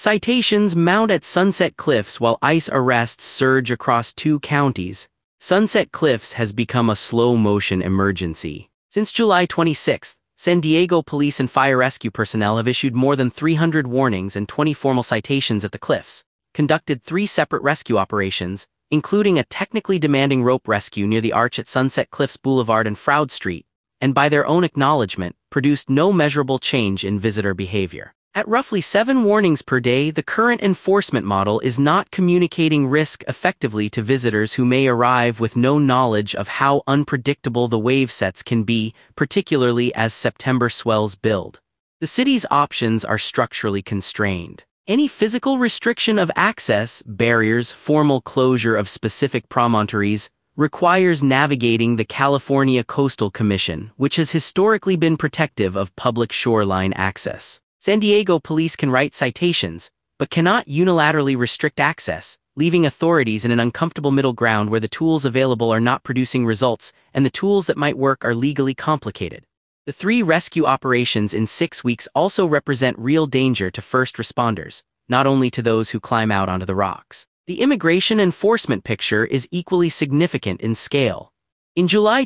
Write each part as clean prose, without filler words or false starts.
Citations mount at Sunset Cliffs while ICE arrests surge across 2 counties. Sunset Cliffs has become a slow-motion emergency. Since July 26, San Diego police and fire rescue personnel have issued more than 300 warnings and 20 formal citations at the cliffs, conducted 3 separate rescue operations, including a technically demanding rope rescue near the arch at Sunset Cliffs Boulevard and Froude Street, and by their own acknowledgement, produced no measurable change in visitor behavior. At roughly 7 warnings per day, the current enforcement model is not communicating risk effectively to visitors who may arrive with no knowledge of how unpredictable the wave sets can be, particularly as September swells build. The city's options are structurally constrained. Any physical restriction of access, barriers, formal closure of specific promontories, requires navigating the California Coastal Commission, which has historically been protective of public shoreline access. San Diego police can write citations, but cannot unilaterally restrict access, leaving authorities in an uncomfortable middle ground where the tools available are not producing results and the tools that might work are legally complicated. The 3 rescue operations in 6 weeks also represent real danger to first responders, not only to those who climb out onto the rocks. The immigration enforcement picture is equally significant in scale. In July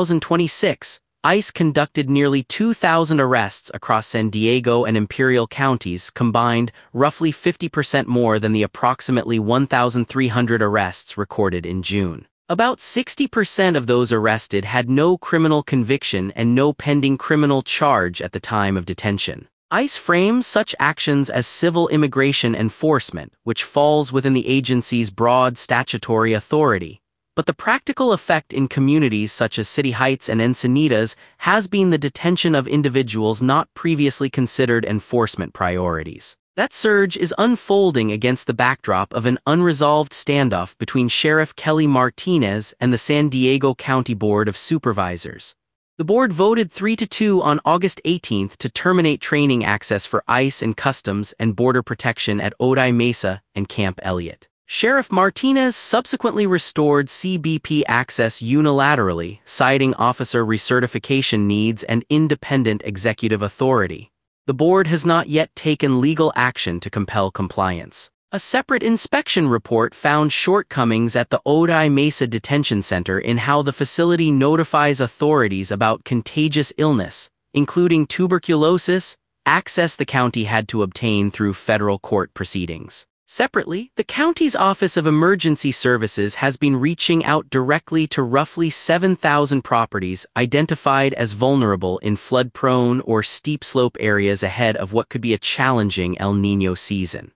2026, ICE conducted nearly 2,000 arrests across San Diego and Imperial counties combined, roughly 50% more than the approximately 1,300 arrests recorded in June. About 60% of those arrested had no criminal conviction and no pending criminal charge at the time of detention. ICE frames such actions as civil immigration enforcement, which falls within the agency's broad statutory authority. But the practical effect in communities such as City Heights and Encinitas has been the detention of individuals not previously considered enforcement priorities. That surge is unfolding against the backdrop of an unresolved standoff between Sheriff Kelly Martinez and the San Diego County Board of Supervisors. The board voted 3-2 on August 18 to terminate training access for ICE and Customs and Border Protection at Otay Mesa and Camp Elliott. Sheriff Martinez subsequently restored CBP access unilaterally, citing officer recertification needs and independent executive authority. The board has not yet taken legal action to compel compliance. A separate inspection report found shortcomings at the Otay Mesa Detention Center in how the facility notifies authorities about contagious illness, including tuberculosis, access the county had to obtain through federal court proceedings. Separately, the county's Office of Emergency Services has been reaching out directly to roughly 7,000 properties identified as vulnerable in flood-prone or steep-slope areas ahead of what could be a challenging El Niño season.